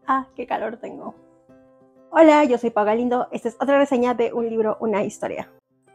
Qué calor tengo. Hola, yo soy Pau Galindo. Esta es otra reseña de un libro, una historia.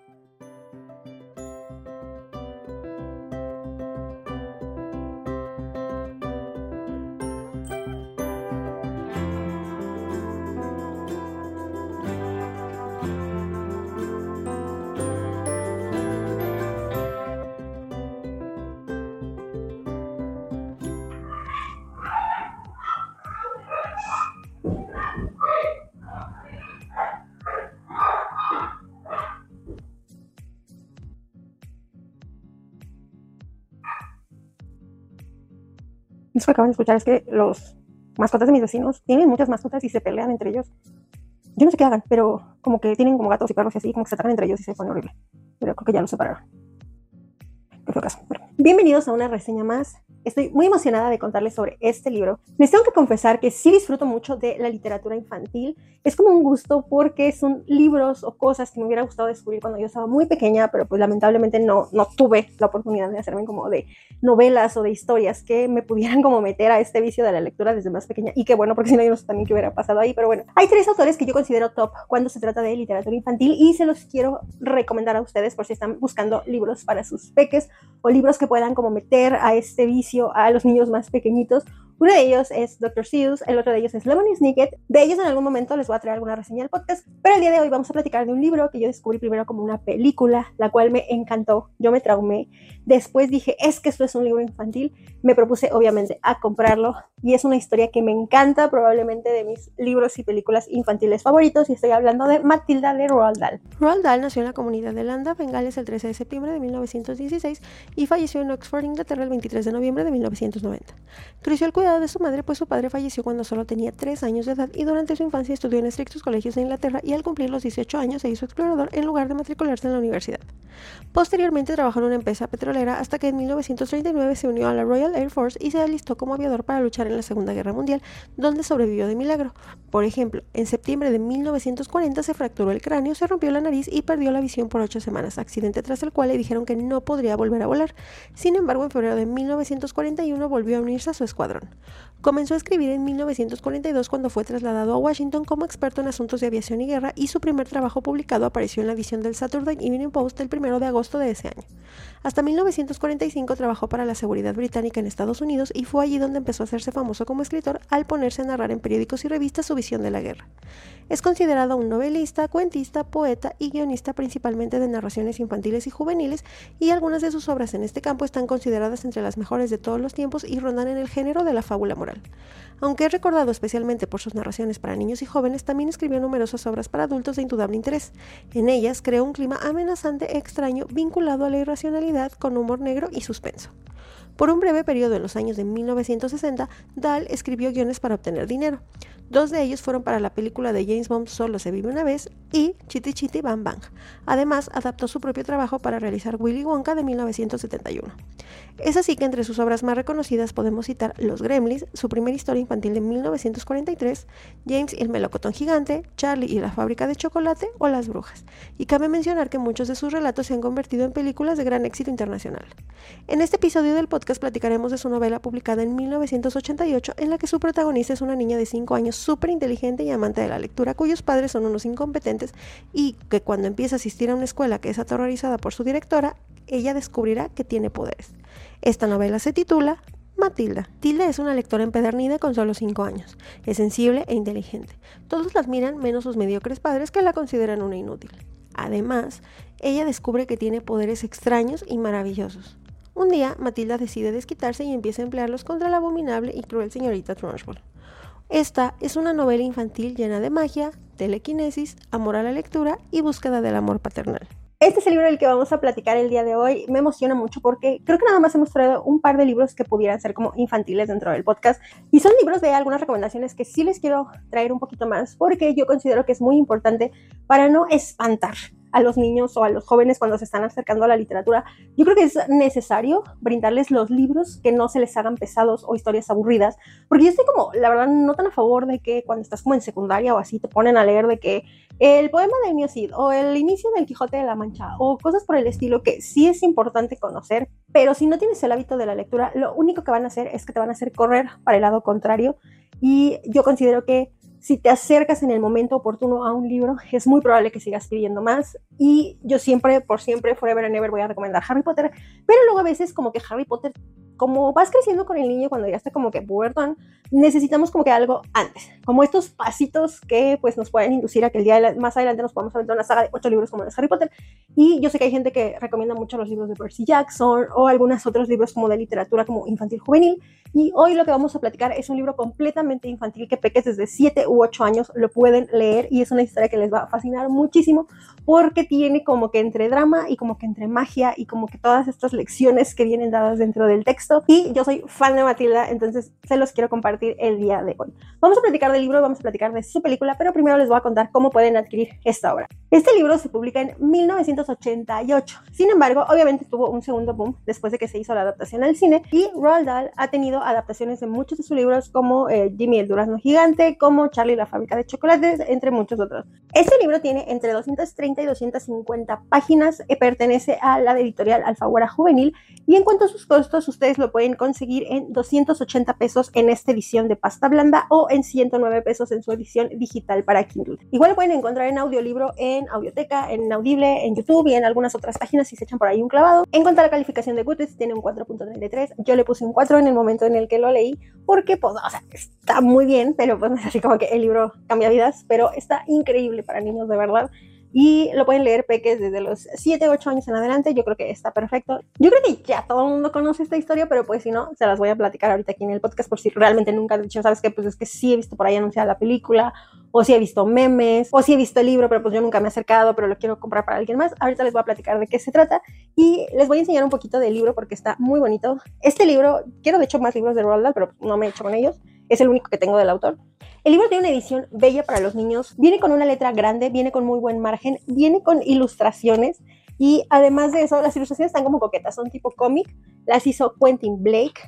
Eso que acaban de escuchar es que los mascotas de mis vecinos tienen muchas mascotas y se pelean entre ellos. Yo no sé qué hagan, pero como que tienen como gatos y perros y así, como que se atacan entre ellos y se pone horrible. Pero creo que ya los separaron. Qué feo caso. Bueno, bienvenidos a una reseña más. Estoy muy emocionada de contarles sobre este libro. Les tengo que confesar que sí disfruto mucho de la literatura infantil. Es como un gusto porque son libros o cosas que me hubiera gustado descubrir cuando yo estaba muy pequeña, pero pues lamentablemente no tuve la oportunidad de hacerme como de novelas o de historias que me pudieran como meter a este vicio de la lectura desde más pequeña. Y qué bueno, porque si no yo no sé también qué hubiera pasado ahí. Pero bueno, hay 3 autores que yo considero top cuando se trata de literatura infantil y se los quiero recomendar a ustedes por si están buscando libros para sus peques o libros que puedan como meter a este vicio a los niños más pequeñitos. Uno de ellos es Dr. Seuss, el otro de ellos es Lemony Snicket. De ellos en algún momento les voy a traer alguna reseña al podcast, pero el día de hoy vamos a platicar de un libro que yo descubrí primero como una película, la cual me encantó, yo me traumé. Después dije, es que esto es un libro infantil. Me propuse obviamente a comprarlo y es una historia que me encanta, probablemente de mis libros y películas infantiles favoritos, y estoy hablando de Matilda de Roald Dahl. Roald Dahl nació en la comunidad de Landa, Bengales, el 13 de septiembre de 1916 y falleció en Oxford, Inglaterra, el 23 de noviembre de 1990. Creció al cuidado de su madre, pues su padre falleció cuando solo tenía 3 años de edad y durante su infancia estudió en estrictos colegios de Inglaterra y al cumplir los 18 años se hizo explorador en lugar de matricularse en la universidad. Posteriormente trabajó en una empresa petrolera hasta que en 1939 se unió a la Royal Air Force y se alistó como aviador para luchar en la Segunda Guerra Mundial, donde sobrevivió de milagro. Por ejemplo, en septiembre de 1940 se fracturó el cráneo, se rompió la nariz y perdió la visión por 8 semanas, accidente tras el cual le dijeron que no podría volver a volar. Sin embargo, en febrero de 1941 volvió a unirse a su escuadrón. Comenzó a escribir en 1942 cuando fue trasladado a Washington como experto en asuntos de aviación y guerra, y su primer trabajo publicado apareció en la edición del Saturday Evening Post el 1 de agosto de ese año. Hasta 1945 trabajó para la seguridad británica en Estados Unidos y fue allí donde empezó a hacerse famoso como escritor al ponerse a narrar en periódicos y revistas su visión de la guerra. Es considerado un novelista, cuentista, poeta y guionista principalmente de narraciones infantiles y juveniles, y algunas de sus obras en este campo están consideradas entre las mejores de todos los tiempos y rondan en el género de la fábula moral. Aunque es recordado especialmente por sus narraciones para niños y jóvenes, también escribió numerosas obras para adultos de indudable interés. En ellas creó un clima amenazante, extraño, vinculado a la irracionalidad, con humor negro y suspenso. Por un breve periodo en los años de 1960, Dahl escribió guiones para obtener dinero. 2 de ellos fueron para la película de James Bond Solo se vive una vez y Chitty Chitty Bang Bang. Además, adaptó su propio trabajo para realizar Willy Wonka de 1971. Es así que entre sus obras más reconocidas podemos citar Los Gremlins, su primera historia infantil de 1943, James y el melocotón gigante, Charlie y la fábrica de chocolate o Las brujas. Y cabe mencionar que muchos de sus relatos se han convertido en películas de gran éxito internacional. En este episodio del podcast platicaremos de su novela publicada en 1988, en la que su protagonista es una niña de 5 años súper inteligente y amante de la lectura, cuyos padres son unos incompetentes, y que cuando empieza a asistir a una escuela que es aterrorizada por su directora, ella descubrirá que tiene poderes. Esta novela se titula Matilda. Tilda es una lectora empedernida con solo 5 años. Es sensible e inteligente. Todos la admiran menos sus mediocres padres, que la consideran una inútil. Además, ella descubre que tiene poderes extraños y maravillosos. Un día, Matilda decide desquitarse y empieza a emplearlos contra la abominable y cruel señorita Trunchbull. Esta es una novela infantil llena de magia, telequinesis, amor a la lectura y búsqueda del amor paternal. Este es el libro del que vamos a platicar el día de hoy. Me emociona mucho porque creo que nada más hemos traído un par de libros que pudieran ser como infantiles dentro del podcast. Y son libros de algunas recomendaciones que sí les quiero traer un poquito más, porque yo considero que es muy importante para no espantar a los niños o a los jóvenes cuando se están acercando a la literatura. Yo creo que es necesario brindarles los libros que no se les hagan pesados o historias aburridas, porque yo estoy como, la verdad, no tan a favor de que cuando estás como en secundaria o así te ponen a leer de que el poema de Ennio Cid o el inicio del Quijote de la Mancha o cosas por el estilo, que sí es importante conocer, pero si no tienes el hábito de la lectura, lo único que van a hacer es que te van a hacer correr para el lado contrario y yo considero que si te acercas en el momento oportuno a un libro, es muy probable que sigas pidiendo más. Y yo siempre, por siempre, forever and ever voy a recomendar Harry Potter. Pero luego a veces como que Harry Potter, como vas creciendo con el niño, cuando ya está como que pubertón, necesitamos como que algo antes. Como estos pasitos que pues nos pueden inducir a que el día más adelante nos podamos aventar una saga de 8 libros como los Harry Potter. Y yo sé que hay gente que recomienda mucho los libros de Percy Jackson o algunos otros libros como de literatura como infantil juvenil. Y hoy lo que vamos a platicar es un libro completamente infantil que peques desde 7 u 8 años lo pueden leer, y es una historia que les va a fascinar muchísimo porque tiene como que entre drama y como que entre magia y como que todas estas lecciones que vienen dadas dentro del texto. Y yo soy fan de Matilda, entonces se los quiero compartir el día de hoy. Vamos a platicar del libro, vamos a platicar de su película, pero primero les voy a contar cómo pueden adquirir esta obra. Este libro se publica en 1988. Sin embargo, obviamente tuvo un segundo boom después de que se hizo la adaptación al cine, y Roald Dahl ha tenido adaptaciones de muchos de sus libros como Jimmy el Durazno Gigante, como Charlie la Fábrica de Chocolates, entre muchos otros. Este libro tiene entre 230 y 250 páginas, pertenece a la editorial Alfaguara Juvenil, y en cuanto a sus costos, ustedes lo pueden conseguir en 280 pesos en esta edición de pasta blanda o en 109 pesos en su edición digital para Kindle. Igual lo pueden encontrar en audiolibro en Audioteca, en Audible, en YouTube y en algunas otras páginas si se echan por ahí un clavado. En cuanto a la calificación de Goodreads, tiene un 4.33. Yo le puse un 4 en el momento en el que lo leí porque, pues, o sea, está muy bien, pero pues no es así como que el libro cambia vidas, pero está increíble para niños de verdad. Y lo pueden leer peques desde los 7, 8 años en adelante. Yo creo que está perfecto. Yo creo que ya todo el mundo conoce esta historia, pero pues si no, se las voy a platicar ahorita aquí en el podcast por si realmente nunca han dicho, ¿sabes qué? Pues es que sí he visto por ahí anunciada la película, o sí he visto memes, o sí he visto el libro, pero pues yo nunca me he acercado, pero lo quiero comprar para alguien más. Ahorita les voy a platicar de qué se trata y les voy a enseñar un poquito del libro porque está muy bonito. Este libro, quiero de hecho más libros de Roald Dahl, pero no me he hecho con ellos. Es el único que tengo del autor. El libro tiene una edición bella para los niños, viene con una letra grande, viene con muy buen margen, viene con ilustraciones, y además de eso, las ilustraciones están como coquetas, son tipo cómic, las hizo Quentin Blake.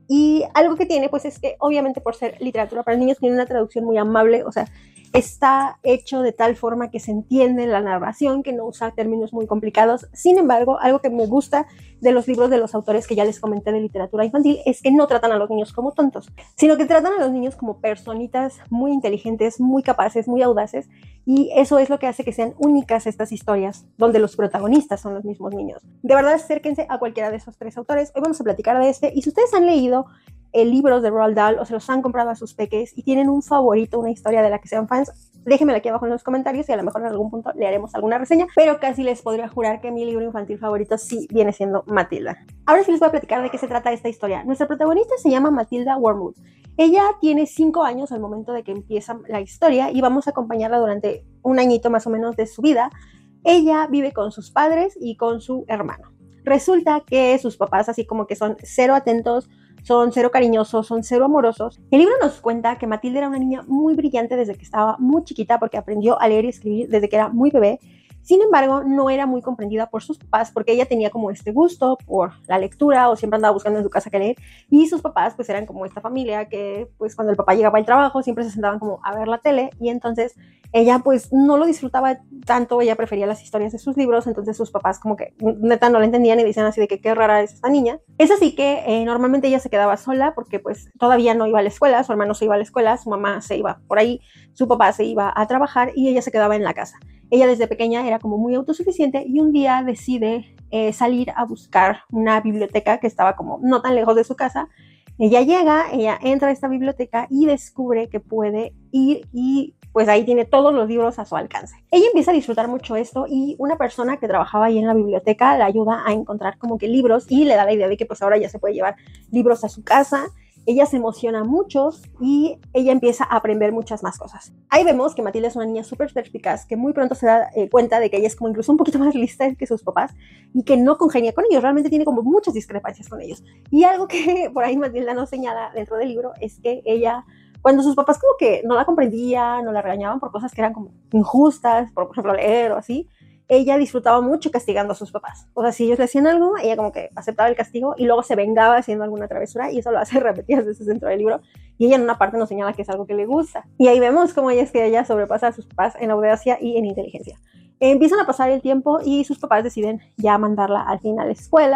Y algo que tiene, pues es que obviamente por ser literatura para niños tiene una traducción muy amable, o sea, está hecho de tal forma que se entiende la narración, que no usa términos muy complicados. Sin embargo, algo que me gusta de los libros de los autores que ya les comenté de literatura infantil es que no tratan a los niños como tontos, sino que tratan a los niños como personitas muy inteligentes, muy capaces, muy audaces, y eso es lo que hace que sean únicas estas historias, donde los protagonistas son los mismos niños. De verdad, acérquense a cualquiera de esos 3 autores. Hoy vamos a platicar de este, y si ustedes han leído libros de Roald Dahl o se los han comprado a sus peques y tienen un favorito, una historia de la que sean fans, déjenmela aquí abajo en los comentarios y a lo mejor en algún punto le haremos alguna reseña, pero casi les podría jurar que mi libro infantil favorito sí viene siendo Matilda. Ahora sí les voy a platicar de qué se trata esta historia. Nuestra protagonista se llama Matilda Wormwood. Ella tiene 5 años al momento de que empieza la historia y vamos a acompañarla durante un añito más o menos de su vida. Ella vive con sus padres y con su hermano. Resulta que sus papás así como que son cero atentos, son cero cariñosos, son cero amorosos. El libro nos cuenta que Matilda era una niña muy brillante desde que estaba muy chiquita porque aprendió a leer y escribir desde que era muy bebé. Sin embargo, no era muy comprendida por sus papás porque ella tenía como este gusto por la lectura o siempre andaba buscando en su casa qué leer, y sus papás pues eran como esta familia que pues cuando el papá llegaba al trabajo siempre se sentaban como a ver la tele, y entonces ella pues no lo disfrutaba tanto, ella prefería las historias de sus libros, entonces sus papás como que neta no la entendían y decían así de que qué rara es esta niña. Es así que normalmente ella se quedaba sola porque pues todavía no iba a la escuela, su hermano se iba a la escuela, su mamá se iba por ahí, su papá se iba a trabajar y ella se quedaba en la casa. Ella desde pequeña era como muy autosuficiente y un día decide salir a buscar una biblioteca que estaba como no tan lejos de su casa. Ella llega, ella entra a esta biblioteca y descubre que puede ir y pues ahí tiene todos los libros a su alcance. Ella empieza a disfrutar mucho esto y una persona que trabajaba ahí en la biblioteca la ayuda a encontrar como que libros y le da la idea de que pues ahora ya se puede llevar libros a su casa. Ella se emociona mucho y ella empieza a aprender muchas más cosas. Ahí vemos que Matilda es una niña súper perspicaz que muy pronto se da cuenta de que ella es como incluso un poquito más lista que sus papás y que no congenia con ellos, realmente tiene como muchas discrepancias con ellos. Y algo que por ahí Matilda nos señala dentro del libro es que ella, cuando sus papás como que no la comprendían, no la regañaban por cosas que eran como injustas, por ejemplo leer o así, ella disfrutaba mucho castigando a sus papás. O sea, si ellos le hacían algo, ella como que aceptaba el castigo y luego se vengaba haciendo alguna travesura, y eso lo hace repetidas veces dentro del libro, y ella en una parte nos señala que es algo que le gusta. Y ahí vemos cómo ella sobrepasa a sus papás en audacia y en inteligencia. Empiezan a pasar el tiempo y sus papás deciden ya mandarla al fin a la escuela,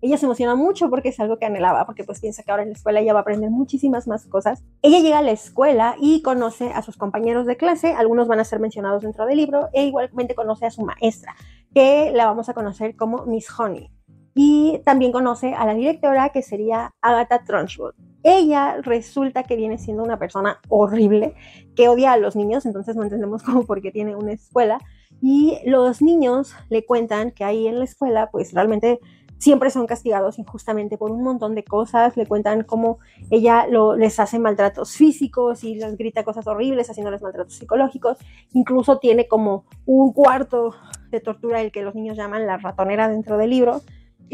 ella se emociona mucho porque es algo que anhelaba, porque pues piensa que ahora en la escuela ella va a aprender muchísimas más cosas. Ella llega a la escuela y conoce a sus compañeros de clase, algunos van a ser mencionados dentro del libro, e igualmente conoce a su maestra, que la vamos a conocer como Miss Honey. Y también conoce a la directora, que sería Agatha Trunchbull. Ella resulta que viene siendo una persona horrible, que odia a los niños, entonces no entendemos cómo porque tiene una escuela. Y los niños le cuentan que ahí en la escuela, pues realmente siempre son castigados injustamente por un montón de cosas. Le cuentan cómo ella les hace maltratos físicos y les grita cosas horribles, haciéndoles maltratos psicológicos. Incluso tiene como un cuarto de tortura, el que los niños llaman la ratonera dentro del libro.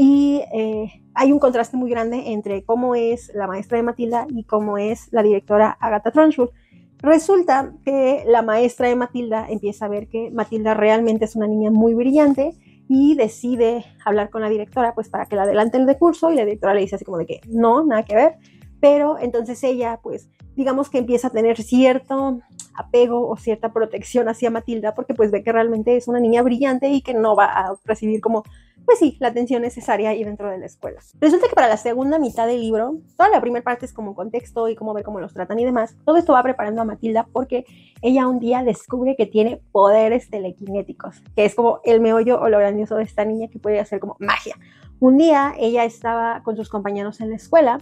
Y hay un contraste muy grande entre cómo es la maestra de Matilda y cómo es la directora Agatha Trunchbull. Resulta que la maestra de Matilda empieza a ver que Matilda realmente es una niña muy brillante y decide hablar con la directora pues para que la adelante el curso, y la directora le dice así como de que no, nada que ver, pero entonces ella pues digamos que empieza a tener cierto apego o cierta protección hacia Matilda porque pues ve que realmente es una niña brillante y que no va a recibir como pues sí, la atención necesaria ahí dentro de la escuela. Resulta que para la segunda mitad del libro, toda la primera parte es como contexto y cómo ver cómo los tratan y demás. Todo esto va preparando a Matilda porque ella un día descubre que tiene poderes telequinéticos, que es como el meollo o lo grandioso de esta niña, que puede hacer como magia. Un día ella estaba con sus compañeros en la escuela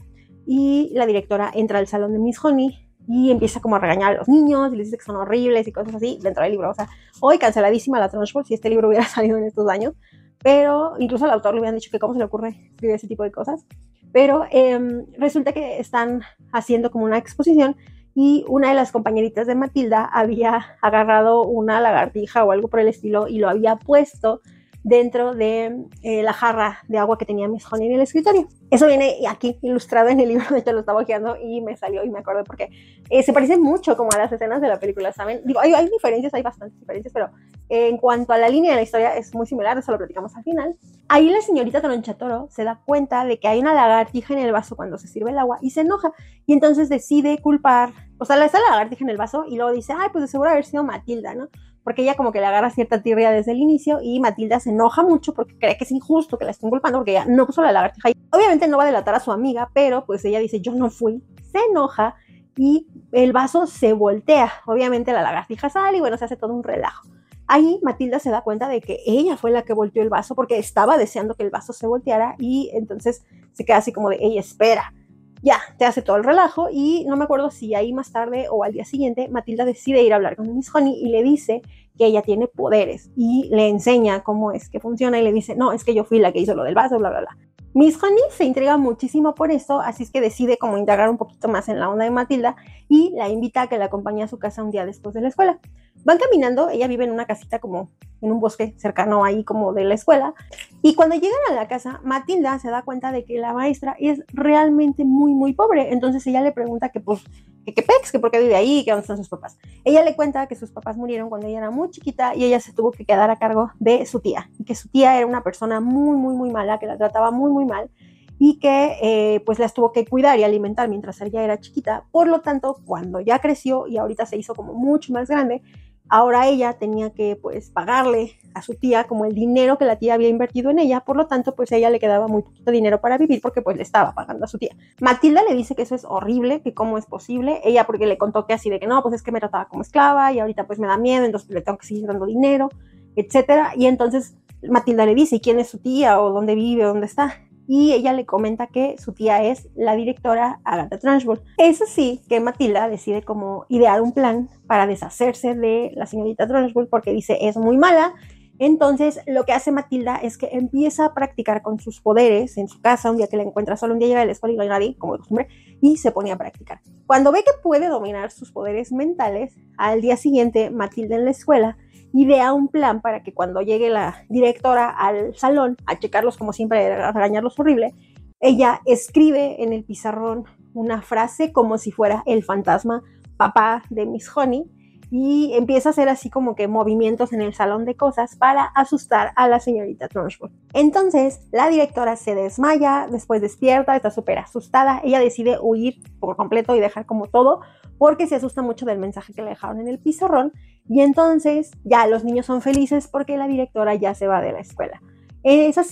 y la directora entra al salón de Miss Honey y empieza como a regañar a los niños y les dice que son horribles y cosas así dentro del libro. O sea, hoy canceladísima la Trunchbull si este libro hubiera salido en estos años. Pero incluso al autor le habían dicho que cómo se le ocurre escribir ese tipo de cosas. Pero resulta que están haciendo como una exposición y una de las compañeritas de Matilda había agarrado una lagartija o algo por el estilo y lo había puesto dentro de la jarra de agua que tenía Miss Honey en el escritorio. Eso viene aquí ilustrado en el libro, de hecho lo estaba hojeando y me salió y me acordé porque se parece mucho como a las escenas de la película, ¿saben? Digo, hay diferencias, hay bastantes diferencias, pero en cuanto a la línea de la historia es muy similar, eso lo platicamos al final. Ahí la señorita Tronchatoro se da cuenta de que hay una lagartija en el vaso cuando se sirve el agua y se enoja, y entonces decide culpar, o sea, está la lagartija en el vaso y luego dice, ay, pues de seguro haber sido Matilda, ¿no? Porque ella como que le agarra cierta tirria desde el inicio y Matilda se enoja mucho porque cree que es injusto que la estén culpando porque ella no puso la lagartija. Obviamente no va a delatar a su amiga, pero pues ella dice, yo no fui, se enoja y el vaso se voltea. Obviamente la lagartija sale y bueno, se hace todo un relajo. Ahí Matilda se da cuenta de que ella fue la que volteó el vaso porque estaba deseando que el vaso se volteara, y entonces se queda así como de, ella espera. Ya, te hace todo el relajo y no me acuerdo si ahí más tarde o al día siguiente Matilda decide ir a hablar con Miss Honey y le dice que ella tiene poderes y le enseña cómo es que funciona y le dice, no, es que yo fui la que hizo lo del vaso, bla, bla, bla. Miss Honey se intriga muchísimo por esto, así es que decide como indagar un poquito más en la onda de Matilda y la invita a que la acompañe a su casa un día después de la escuela. Van caminando, ella vive en una casita como en un bosque cercano ahí como de la escuela, y cuando llegan a la casa, Matilda se da cuenta de que la maestra es realmente muy, muy pobre. Entonces ella le pregunta que pues, que pex, que por qué vive ahí, que dónde están sus papás. Ella le cuenta que sus papás murieron cuando ella era muy chiquita y ella se tuvo que quedar a cargo de su tía, y que su tía era una persona muy, muy, muy mala, que la trataba muy, muy mal, y que pues las tuvo que cuidar y alimentar mientras ella era chiquita. Por lo tanto, cuando ya creció y ahorita se hizo como mucho más grande, ahora ella tenía que pues pagarle a su tía como el dinero que la tía había invertido en ella. Por lo tanto, pues a ella le quedaba muy poquito dinero para vivir porque pues le estaba pagando a su tía. Matilda le dice que eso es horrible, que cómo es posible. Ella porque le contó que así de que no, pues es que me trataba como esclava y ahorita pues me da miedo, entonces le tengo que seguir dando dinero, etcétera. Y entonces Matilda le dice, ¿y quién es su tía? ¿O dónde vive? ¿O dónde está? Y ella le comenta que su tía es la directora Agatha Trunchbull. Es así que Matilda decide como idear un plan para deshacerse de la señorita Trunchbull porque dice es muy mala. Entonces lo que hace Matilda es que empieza a practicar con sus poderes en su casa un día que la encuentra solo. Un día llega a la escuela y no hay nadie, como de costumbre, y se pone a practicar. Cuando ve que puede dominar sus poderes mentales, al día siguiente Matilda en la escuela idea un plan para que cuando llegue la directora al salón a checarlos, como siempre, a regañarlos horrible, ella escribe en el pizarrón una frase como si fuera el fantasma papá de Miss Honey, y empieza a hacer así como que movimientos en el salón de cosas para asustar a la señorita Trunchbull. Entonces la directora se desmaya, después despierta, está súper asustada, ella decide huir por completo y dejar como todo porque se asusta mucho del mensaje que le dejaron en el pizarrón, y entonces ya los niños son felices porque la directora ya se va de la escuela. Es así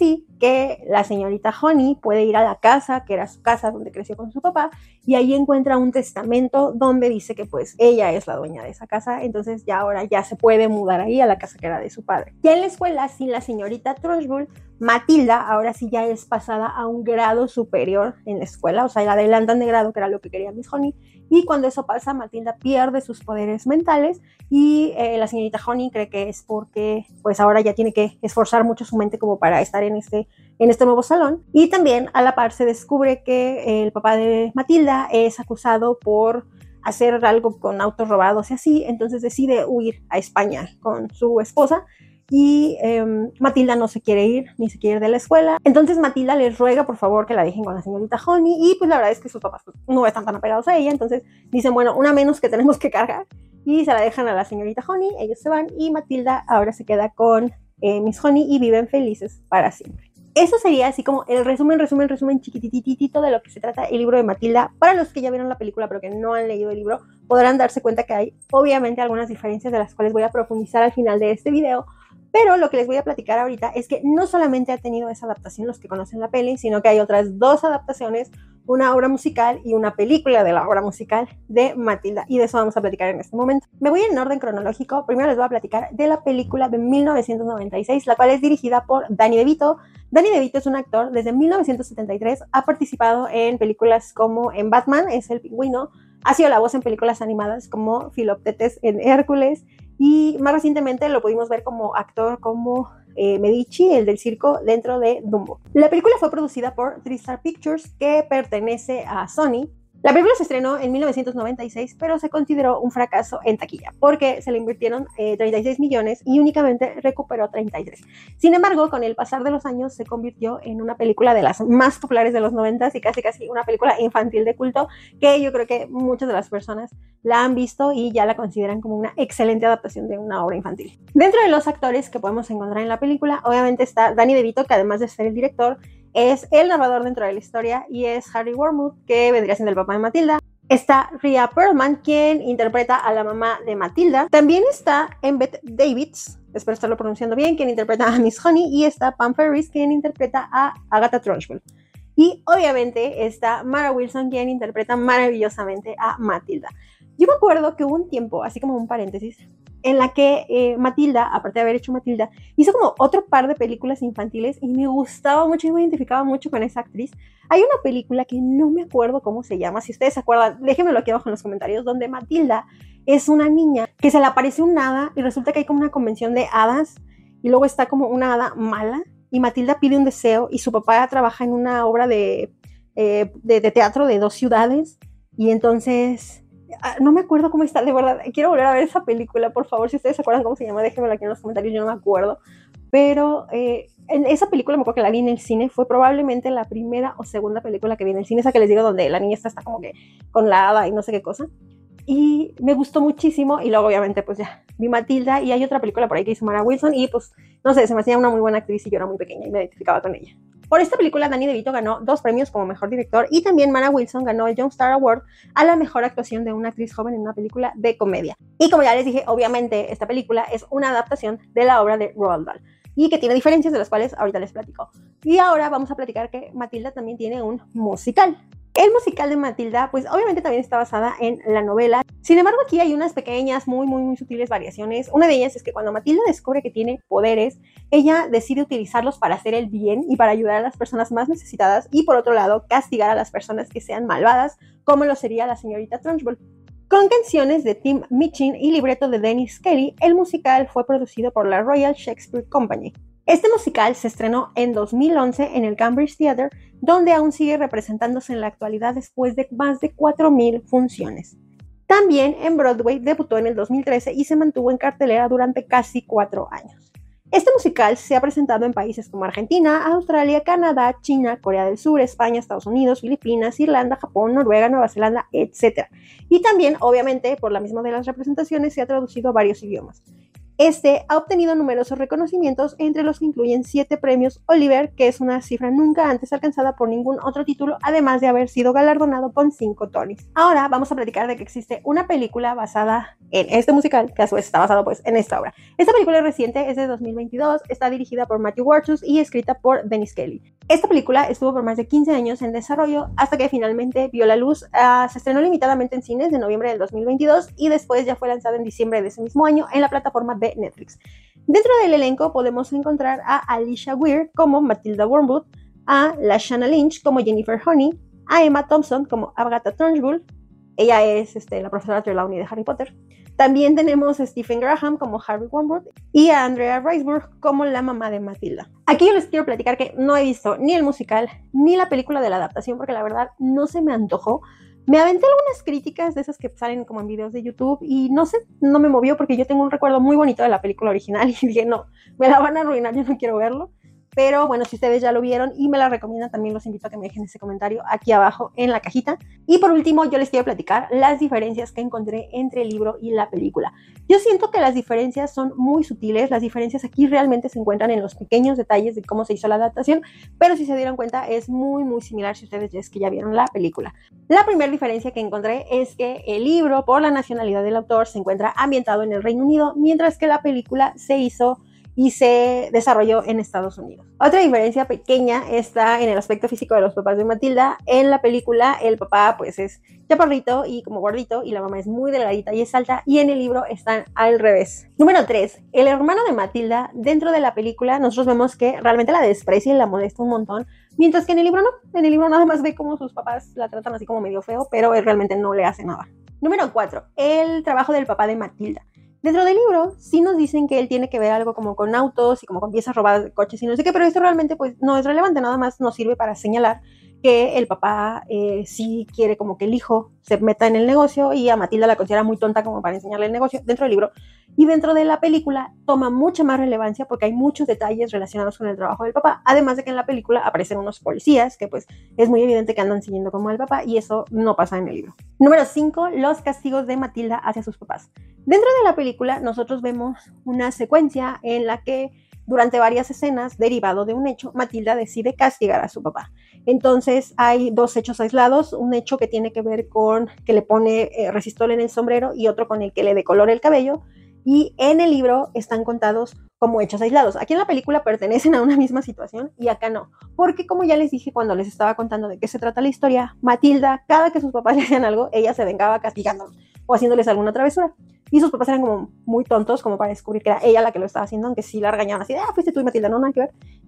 que la señorita Honey puede ir a la casa, que era su casa donde creció con su papá, y ahí encuentra un testamento donde dice que pues ella es la dueña de esa casa, entonces ya ahora ya se puede mudar ahí a la casa que era de su padre. Ya en la escuela, sin la señorita Trunchbull, Matilda ahora sí ya es pasada a un grado superior en la escuela, o sea, la adelantan de grado, que era lo que quería Miss Honey, y cuando eso pasa, Matilda pierde sus poderes mentales y la señorita Honey cree que es porque pues ahora ya tiene que esforzar mucho su mente como para estar en este nuevo salón. Y también a la par se descubre que el papá de Matilda es acusado por hacer algo con autos robados y así, entonces decide huir a España con su esposa. Y Matilda no se quiere ir, ni se quiere ir de la escuela. Entonces Matilda les ruega por favor que la dejen con la señorita Honey, y pues la verdad es que sus papás pues, no están tan apegados a ella, entonces dicen, bueno, una menos que tenemos que cargar, y se la dejan a la señorita Honey, ellos se van, y Matilda ahora se queda con Miss Honey y viven felices para siempre. Eso sería así como el resumen chiquititito de lo que se trata el libro de Matilda. Para los que ya vieron la película pero que no han leído el libro, podrán darse cuenta que hay obviamente algunas diferencias de las cuales voy a profundizar al final de este video. Pero lo que les voy a platicar ahorita es que no solamente ha tenido esa adaptación los que conocen la peli, sino que hay otras dos adaptaciones, una obra musical y una película de la obra musical de Matilda, y de eso vamos a platicar en este momento. Me voy en orden cronológico. Primero les voy a platicar de la película de 1996, la cual es dirigida por Danny DeVito. Danny DeVito es un actor desde 1973, ha participado en películas como en Batman, es el pingüino, ha sido la voz en películas animadas como Filoctetes en Hércules, y más recientemente lo pudimos ver como actor como Medici, el del circo, dentro de Dumbo. La película fue producida por TriStar Pictures, que pertenece a Sony. La película se estrenó en 1996, pero se consideró un fracaso en taquilla, porque se le invirtieron 36 millones y únicamente recuperó 33. Sin embargo, con el pasar de los años se convirtió en una película de las más populares de los 90 y casi una película infantil de culto, que yo creo que muchas de las personas la han visto y ya la consideran como una excelente adaptación de una obra infantil. Dentro de los actores que podemos encontrar en la película, obviamente está Danny DeVito, que además de ser el director, es el narrador dentro de la historia, y es Harry Wormwood, que vendría siendo el papá de Matilda. Está Rhea Perlman, quien interpreta a la mamá de Matilda. También está Embeth Davids, espero estarlo pronunciando bien, quien interpreta a Miss Honey. Y está Pam Ferris, quien interpreta a Agatha Trunchbull. Y obviamente está Mara Wilson, quien interpreta maravillosamente a Matilda. Yo me acuerdo que hubo un tiempo, así como un paréntesis, en la que Matilda, aparte de haber hecho Matilda, hizo como otro par de películas infantiles y me gustaba mucho y me identificaba mucho con esa actriz. Hay una película que no me acuerdo cómo se llama, si ustedes se acuerdan, déjenmelo aquí abajo en los comentarios, donde Matilda es una niña que se le aparece un hada y resulta que hay como una convención de hadas y luego está como una hada mala y Matilda pide un deseo y su papá trabaja en una obra de teatro de dos ciudades y entonces... No me acuerdo cómo está, de verdad, quiero volver a ver esa película, por favor, si ustedes se acuerdan cómo se llama, déjenmelo aquí en los comentarios, yo no me acuerdo, pero en esa película me acuerdo que la vi en el cine, fue probablemente la primera o segunda película que vi en el cine, esa que les digo donde la niña está como que con la hada y no sé qué cosa, y me gustó muchísimo, y luego obviamente pues ya vi Matilda, y hay otra película por ahí que hizo Mara Wilson, y pues no sé, se me hacía una muy buena actriz y yo era muy pequeña y me identificaba con ella. Por esta película, Danny DeVito ganó 2 premios como mejor director, y también Mara Wilson ganó el Young Star Award a la mejor actuación de una actriz joven en una película de comedia. Y como ya les dije, obviamente esta película es una adaptación de la obra de Roald Dahl y que tiene diferencias de las cuales ahorita les platico. Y ahora vamos a platicar que Matilda también tiene un musical. El musical de Matilda, pues obviamente también está basada en la novela. Sin embargo, aquí hay unas pequeñas, muy sutiles variaciones. Una de ellas es que cuando Matilda descubre que tiene poderes, ella decide utilizarlos para hacer el bien y para ayudar a las personas más necesitadas, y por otro lado, castigar a las personas que sean malvadas, como lo sería la señorita Trunchbull. Con canciones de Tim Minchin y libreto de Dennis Kelly, el musical fue producido por la Royal Shakespeare Company. Este musical se estrenó en 2011 en el Cambridge Theatre, donde aún sigue representándose en la actualidad después de más de 4,000 funciones. También en Broadway debutó en el 2013 y se mantuvo en cartelera durante casi 4 años. Este musical se ha presentado en países como Argentina, Australia, Canadá, China, Corea del Sur, España, Estados Unidos, Filipinas, Irlanda, Japón, Noruega, Nueva Zelanda, etc. Y también, obviamente, por la misma de las representaciones, se ha traducido a varios idiomas. Este ha obtenido numerosos reconocimientos, entre los que incluyen 7 premios Olivier, que es una cifra nunca antes alcanzada por ningún otro título, además de haber sido galardonado con 5 Tonys. Ahora vamos a platicar de que existe una película basada en este musical, que a su vez está basado pues en esta obra. Esta película es reciente, es de 2022, está dirigida por Matthew Warchus y escrita por Dennis Kelly. Esta película estuvo por más de 15 años en desarrollo hasta que finalmente vio la luz. Se estrenó limitadamente en cines de noviembre del 2022 y después ya fue lanzada en diciembre de ese mismo año en la plataforma de Netflix. Dentro del elenco podemos encontrar a Alicia Weir como Matilda Wormwood, a Lashana Lynch como Jennifer Honey, a Emma Thompson como Agatha Trunchbull, ella es la profesora Trelawney de Harry Potter. También tenemos a Stephen Graham como Harry Wormwood y a Andrea Riseborough como la mamá de Matilda. Aquí yo les quiero platicar que no he visto ni el musical ni la película de la adaptación porque la verdad no se me antojó. Me aventé algunas críticas de esas que salen como en videos de YouTube y no sé, no me movió porque yo tengo un recuerdo muy bonito de la película original y dije, no, me la van a arruinar, yo no quiero verlo. Pero bueno, si ustedes ya lo vieron y me la recomiendan, también los invito a que me dejen ese comentario aquí abajo en la cajita. Y por último, yo les quiero platicar las diferencias que encontré entre el libro y la película. Yo siento que las diferencias son muy sutiles, las diferencias aquí realmente se encuentran en los pequeños detalles de cómo se hizo la adaptación, pero si se dieron cuenta es muy similar si ustedes es que ya vieron la película. La primera diferencia que encontré es que el libro, por la nacionalidad del autor, se encuentra ambientado en el Reino Unido, mientras que la película se hizo y se desarrolló en Estados Unidos. Otra diferencia pequeña está en el aspecto físico de los papás de Matilda. En la película el papá pues es chaparrito y como gordito y la mamá es muy delgadita y es alta, y en el libro están al revés. Número 3. El hermano de Matilda, dentro de la película nosotros vemos que realmente la desprecia y la molesta un montón, mientras que en el libro no. En el libro nada más ve cómo sus papás la tratan así como medio feo, pero él realmente no le hace nada. Número 4. El trabajo del papá de Matilda. Dentro del libro sí nos dicen que él tiene que ver algo como con autos y como con piezas robadas de coches y no sé qué, pero esto realmente pues no es relevante, nada más nos sirve para señalar que el papá sí quiere como que el hijo se meta en el negocio y a Matilda la considera muy tonta como para enseñarle el negocio dentro del libro. Y dentro de la película toma mucha más relevancia porque hay muchos detalles relacionados con el trabajo del papá, además de que en la película aparecen unos policías que pues es muy evidente que andan siguiendo como al papá y eso no pasa en el libro. Número 5, los castigos de Matilda hacia sus papás. Dentro de la película nosotros vemos una secuencia en la que durante varias escenas, derivado de un hecho, Matilda decide castigar a su papá. Entonces hay 2 hechos aislados, un hecho que tiene que ver con que le pone resistol en el sombrero y otro con el que le decolora el cabello, y en el libro están contados como hechos aislados. Aquí en la película pertenecen a una misma situación y acá no, porque como ya les dije cuando les estaba contando de qué se trata la historia, Matilda, cada que sus papás le hacían algo, ella se vengaba castigándolos o haciéndoles alguna travesura. Y sus papás eran como muy tontos como para descubrir que era ella la que lo estaba haciendo, aunque sí la regañaban así, fuiste tú y Matilda, no, nada que ver.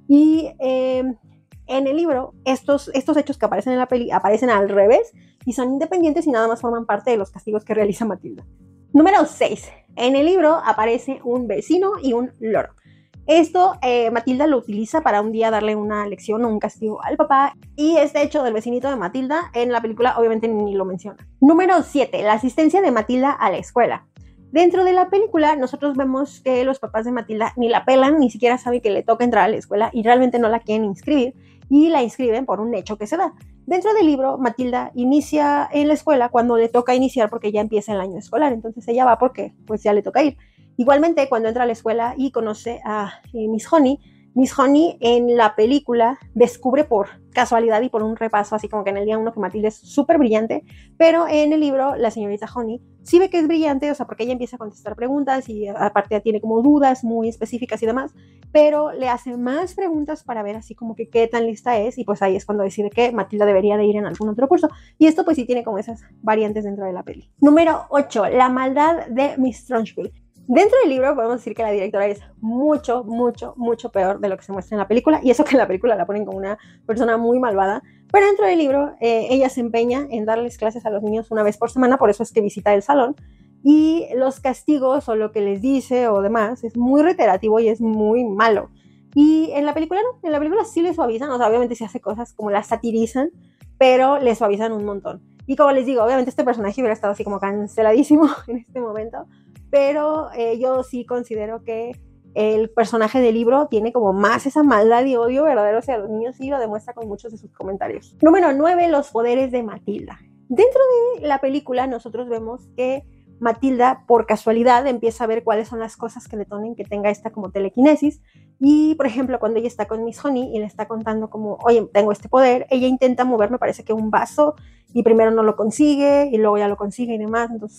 Y en el libro, estos hechos que aparecen en la peli aparecen al revés y son independientes y nada más forman parte de los castigos que realiza Matilda. Número 6. En el libro aparece un vecino y un loro. Esto Matilda lo utiliza para un día darle una lección o un castigo al papá, y este hecho del vecinito de Matilda en la película obviamente ni lo menciona. Número 7. La asistencia de Matilda a la escuela. Dentro de la película nosotros vemos que los papás de Matilda ni la pelan, ni siquiera saben que le toca entrar a la escuela y realmente no la quieren inscribir y la inscriben por un hecho que se da. Dentro del libro, Matilda inicia en la escuela cuando le toca iniciar porque ya empieza el año escolar, entonces ella va porque pues ya le toca ir. Igualmente, cuando entra a la escuela y conoce a Miss Honey en la película descubre por casualidad y por un repaso, así como que en el día 1 que Matilda es súper brillante, pero en el libro la señorita Honey sí ve que es brillante, o sea, porque ella empieza a contestar preguntas y aparte tiene como dudas muy específicas y demás, pero le hace más preguntas para ver así como que qué tan lista es, y pues ahí es cuando decide que Matilda debería de ir en algún otro curso, y esto pues sí tiene como esas variantes dentro de la peli. Número 8, la maldad de Miss Trunchbull. Dentro del libro podemos decir que la directora es mucho peor de lo que se muestra en la película, y eso que en la película la ponen como una persona muy malvada, pero dentro del libro ella se empeña en darles clases a los niños una vez por semana, por eso es que visita el salón, y los castigos o lo que les dice o demás es muy reiterativo y es muy malo. Y en la película no, en la película sí le suavizan, o sea, obviamente se hace cosas como las satirizan, pero le suavizan un montón. Y como les digo, obviamente este personaje hubiera estado así como canceladísimo en este momento, pero yo sí considero que el personaje del libro tiene como más esa maldad y odio verdadero hacia los niños y lo demuestra con muchos de sus comentarios. Número 9, los poderes de Matilda. Dentro de la película nosotros vemos que Matilda, por casualidad, empieza a ver cuáles son las cosas que detonen que tenga esta como telequinesis. Y, por ejemplo, cuando ella está con Miss Honey y le está contando como, oye, tengo este poder, ella intenta mover, me parece que un vaso, y primero no lo consigue, y luego ya lo consigue y demás. Entonces,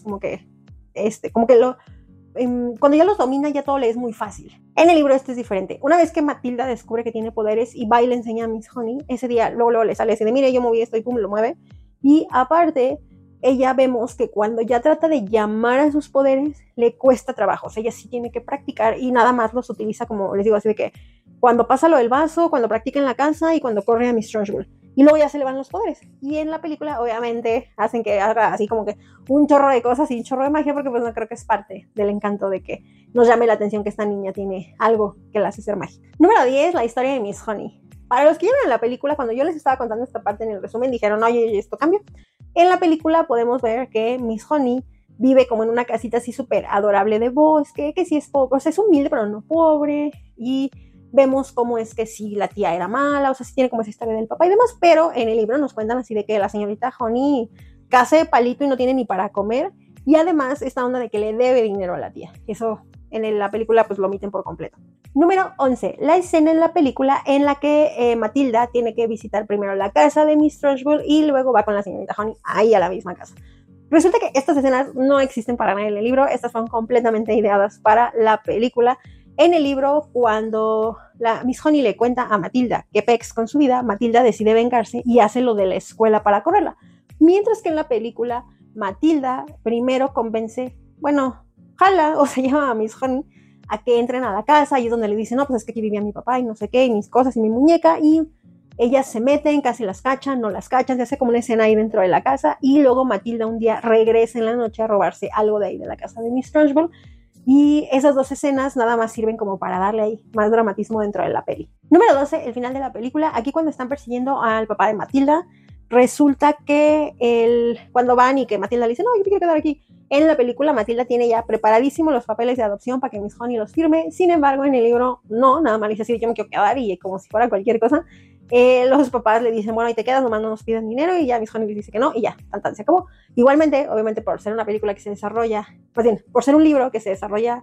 cuando ya los domina, ya todo le es muy fácil. En el libro este es diferente. Una vez que Matilda descubre que tiene poderes y va y le enseña a Miss Honey, ese día luego le sale así de, mire, yo moví esto y pum, lo mueve. Y aparte, ella vemos que cuando ya trata de llamar a sus poderes, le cuesta trabajo. O sea, ella sí tiene que practicar y nada más los utiliza, como les digo, así de que cuando pasa lo del vaso, cuando practica en la casa y cuando corre a Miss Trunchbull. Y luego ya se le van los poderes. Y en la película, obviamente, hacen que haga así como que un chorro de cosas y un chorro de magia, porque pues no creo que es parte del encanto de que nos llame la atención que esta niña tiene algo que la hace ser mágica. Número 10, la historia de Miss Honey. Para los que ya vieron la película, cuando yo les estaba contando esta parte en el resumen, dijeron, oye, esto cambia. En la película podemos ver que Miss Honey vive como en una casita así súper adorable de bosque, que sí es pobre, o sea, es humilde, pero no pobre, y vemos cómo es que sí la tía era mala, o sea, sí tiene como esa historia del papá y demás, pero en el libro nos cuentan así de que la señorita Honey caza de palito y no tiene ni para comer, y además esta onda de que le debe dinero a la tía. Eso en la película pues lo omiten por completo. Número 11, la escena en la película en la que Matilda tiene que visitar primero la casa de Miss Trunchbull y luego va con la señorita Honey ahí a la misma casa. Resulta que estas escenas no existen para nada en el libro, estas son completamente ideadas para la película. En el libro, cuando la Miss Honey le cuenta a Matilda que pex con su vida, Matilda decide vengarse y hace lo de la escuela para correrla. Mientras que en la película, Matilda primero convence, jala o se llama a Miss Honey a que entren a la casa y es donde le dicen, no, pues es que aquí vivía mi papá y no sé qué, y mis cosas y mi muñeca, y ellas se meten, casi las cachan, no las cachan, se hace como una escena ahí dentro de la casa, y luego Matilda un día regresa en la noche a robarse algo de ahí de la casa de Miss Trunchbull, y esas dos escenas nada más sirven como para darle ahí más dramatismo dentro de la peli. Número 12, el final de la película. Aquí cuando están persiguiendo al papá de Matilda, resulta que cuando van y que Matilda le dice, no, yo quiero quedar aquí. En la película Matilda tiene ya preparadísimos los papeles de adopción para que Miss Honey los firme. Sin embargo, en el libro no, nada más le dice así, yo me quiero quedar y como si fuera cualquier cosa. Los papás le dicen, bueno, ahí te quedas, nomás no nos piden dinero, y ya Miss Honey les dice que no, y ya, se acabó. Igualmente, obviamente por ser una película que se desarrolla, más bien, por ser un libro que se desarrolla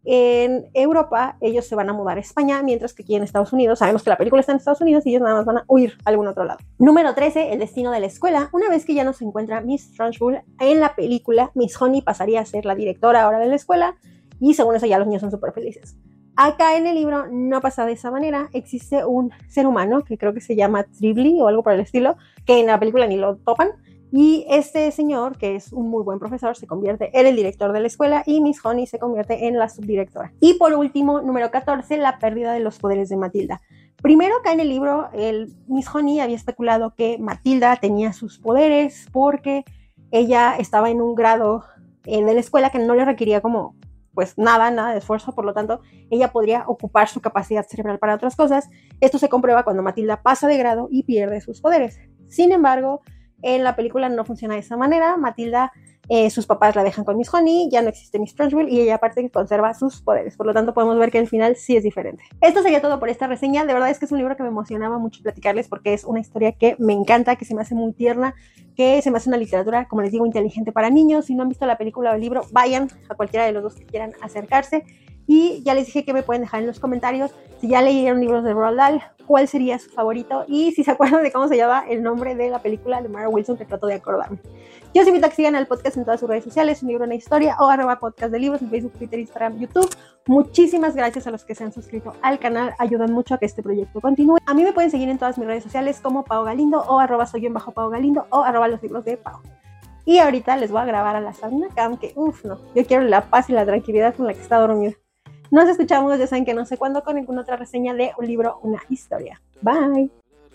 en Europa, ellos se van a mudar a España, mientras que aquí en Estados Unidos, sabemos que la película está en Estados Unidos y ellos nada más van a huir a algún otro lado. Número 13, el destino de la escuela. Una vez que ya no se encuentra Miss Trunchbull en la película, Miss Honey pasaría a ser la directora ahora de la escuela, y según eso ya los niños son súper felices. Acá en el libro no pasa de esa manera, existe un ser humano que creo que se llama Tribbley o algo por el estilo, que en la película ni lo topan, y este señor, que es un muy buen profesor, se convierte en el director de la escuela y Miss Honey se convierte en la subdirectora. Y por último, número 14, la pérdida de los poderes de Matilda. Primero, acá en el libro, Miss Honey había especulado que Matilda tenía sus poderes porque ella estaba en un grado de la escuela que no le requería como pues nada de esfuerzo, por lo tanto ella podría ocupar su capacidad cerebral para otras cosas. Esto se comprueba cuando Matilda pasa de grado y pierde sus poderes. Sin embargo, en la película no funciona de esa manera. Matilda, sus papás la dejan con Miss Honey, ya no existe Miss Trunchbull y ella aparte conserva sus poderes. Por lo tanto, podemos ver que el final sí es diferente. Esto sería todo por esta reseña. De verdad es que es un libro que me emocionaba mucho platicarles porque es una historia que me encanta, que se me hace muy tierna, que se me hace una literatura, como les digo, inteligente para niños. Si no han visto la película o el libro, vayan a cualquiera de los dos que quieran acercarse. Y ya les dije que me pueden dejar en los comentarios si ya leyeron libros de Roald Dahl, cuál sería su favorito y si se acuerdan de cómo se llama el nombre de la película de Mara Wilson, que trato de acordarme. Yo os invito a que sigan al podcast en todas sus redes sociales, Un Libro, Una Historia, o @podcast de libros en Facebook, Twitter, Instagram, YouTube. Muchísimas gracias a los que se han suscrito al canal, ayudan mucho a que este proyecto continúe. A mí me pueden seguir en todas mis redes sociales como Pau Galindo o @soy_Pau Galindo o @los libros de Pau. Y ahorita les voy a grabar a la Sabrina Cam, que no, yo quiero la paz y la tranquilidad con la que está dormida. Nos escuchamos, ya saben que no sé cuándo, con ninguna otra reseña de Un Libro, Una Historia. Bye.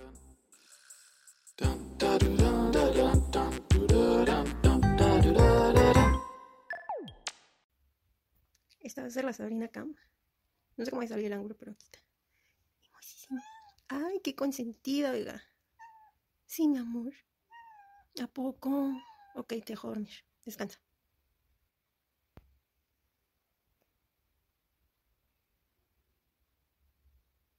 Esta va a ser la Sabrina Cam. No sé cómo va a salir el ángulo, pero aquí está. Hermosísima. Ay, qué consentida, oiga. Sí, mi amor. ¿A poco? Ok, te dejo dormir. Descansa.